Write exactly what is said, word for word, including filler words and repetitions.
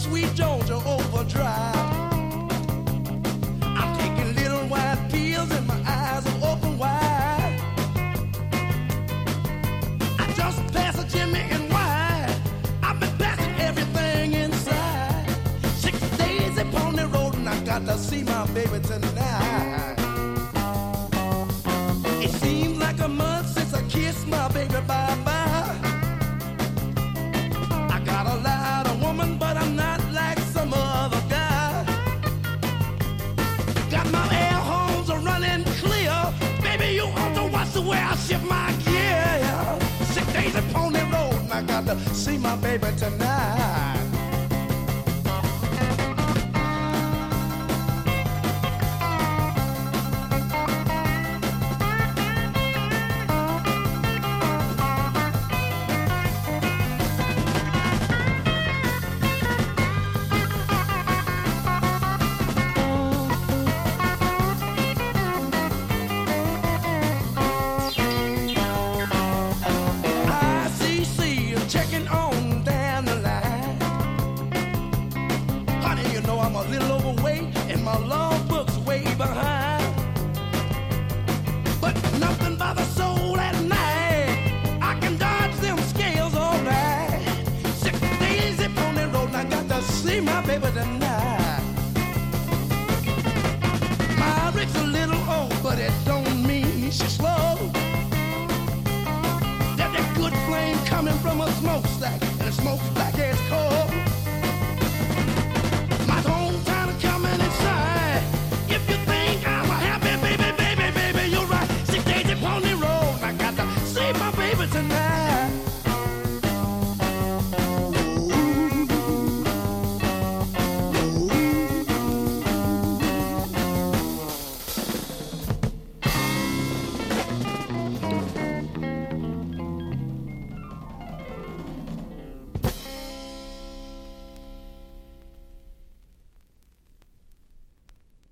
sweet Georgia overdrive. I'm taking little white pills and my eyes are open wide. I just passed a Jimmy and wide. I've been passing everything inside. Six days upon the road and I got to see my baby tonight. It seems like a month since I kissed my baby bye-bye. I got a lot of woman, but I'm not like some other guy. Got my air holes are running clear. Baby, you ought to watch the way I shift my gear. Six days upon the road and I got to see my baby tonight. Checking on down the line. Honey, you know I'm a little overweight and my law book's way behind. But nothing by the soul at night. I can dodge them scales all right. Six days upon the road and I got to see my baby tonight. My rig's a little old, but it don't mean she's slow. Good flame coming from a smokestack, and the smoke's black as coal.